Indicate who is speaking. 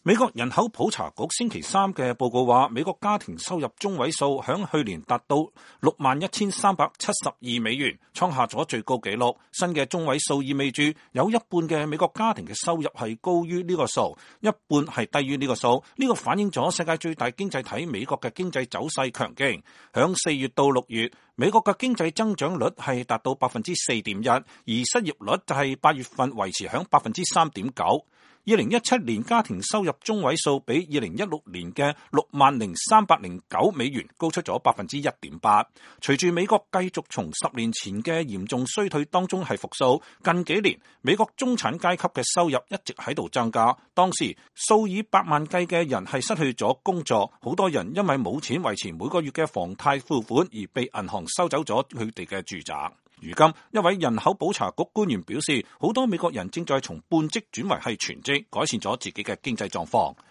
Speaker 1: 美國人口普查局星期三嘅報告話，美國家庭收入中位數響去年達到61,372美元，創下咗最高紀錄。新嘅中位數意味住有一半嘅美國家庭嘅收入係高於呢個數，一半係低於呢個數。呢個反映咗世界最大經濟體美國嘅經濟走勢強勁。響4月到6月，美國嘅經濟增長率係達到4.1%，而失業率就係8月份維持響3.9%。2017年家庭收入中位數比2016年嘅60,309美元高出咗1.8%。隨住美國繼續從10年前嘅嚴重衰退當中係復甦，近幾年美國中產階級嘅收入一直喺度增加。當時數以百萬計嘅人係失去咗工作，好多人因為冇錢維持每個月嘅房貸付款而被銀行收走咗佢哋嘅住宅。如今，一位人口普查局官員表示，好多美國人正在從半職轉為係全職，改善咗自己嘅經濟狀況。